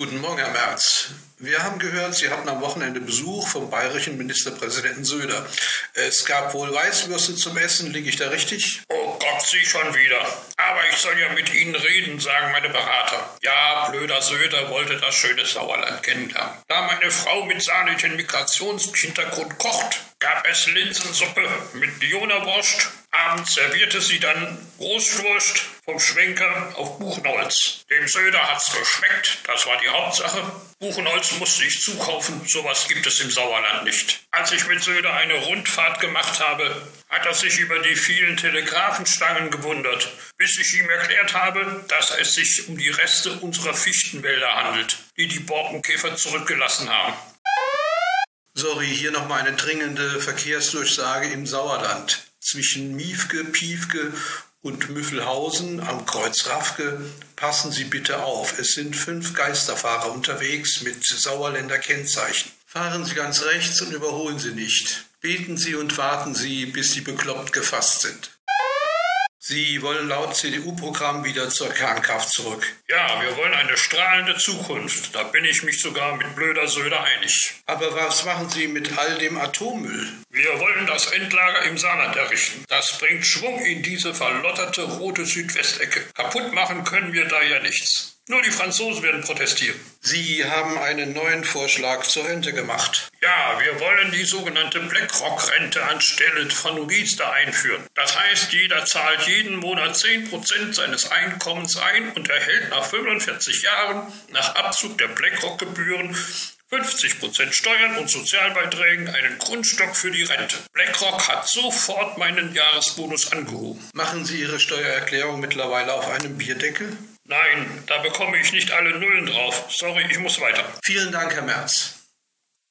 Guten Morgen, Herr Merz. Wir haben gehört, Sie hatten am Wochenende Besuch vom bayerischen Ministerpräsidenten Söder. Es gab wohl Weißwürste zum Essen, liege ich da richtig? Oh Gott, Sie schon wieder. Aber ich soll ja mit Ihnen reden, sagen meine Berater. Ja, blöder Söder wollte das schöne Sauerland kennenlernen. Da meine Frau mit sahnigem Migrationshintergrund kocht, gab es Linsensuppe mit Lyonerwurst. Abends servierte sie dann Roastwurst vom Schwenker auf Buchenholz. Dem Söder hat's geschmeckt, das war die Hauptsache. Buchenholz musste ich zukaufen, sowas gibt es im Sauerland nicht. Als ich mit Söder eine Rundfahrt gemacht habe, hat er sich über die vielen Telegrafenstangen gewundert, bis ich ihm erklärt habe, dass es sich um die Reste unserer Fichtenwälder handelt, die die Borkenkäfer zurückgelassen haben. Sorry, hier nochmal eine dringende Verkehrsdurchsage im Sauerland. Zwischen Miefke, Piefke und Müffelhausen am Kreuz Raffke passen Sie bitte auf. Es sind 5 Geisterfahrer unterwegs mit Sauerländer Kennzeichen. Fahren Sie ganz rechts und überholen Sie nicht. Beten Sie und warten Sie, bis Sie bekloppt gefasst sind. Sie wollen laut CDU-Programm wieder zur Kernkraft zurück. Ja, wir wollen eine strahlende Zukunft. Da bin ich mich sogar mit blöder Söder einig. Aber was machen Sie mit all dem Atommüll? Wir wollen das Endlager im Saarland errichten. Das bringt Schwung in diese verlotterte rote Südwestecke. Kaputt machen können wir da ja nichts. Nur die Franzosen werden protestieren. Sie haben einen neuen Vorschlag zur Rente gemacht. Ja, wir wollen die sogenannte BlackRock-Rente anstelle von Riester einführen. Das heißt, jeder zahlt jeden Monat 10% seines Einkommens ein und erhält nach 45 Jahren nach Abzug der BlackRock-Gebühren 50% Steuern und Sozialbeiträgen einen Grundstock für die Rente. BlackRock hat sofort meinen Jahresbonus angehoben. Machen Sie Ihre Steuererklärung mittlerweile auf einem Bierdeckel? Nein, da bekomme ich nicht alle Nullen drauf. Sorry, ich muss weiter. Vielen Dank, Herr Merz.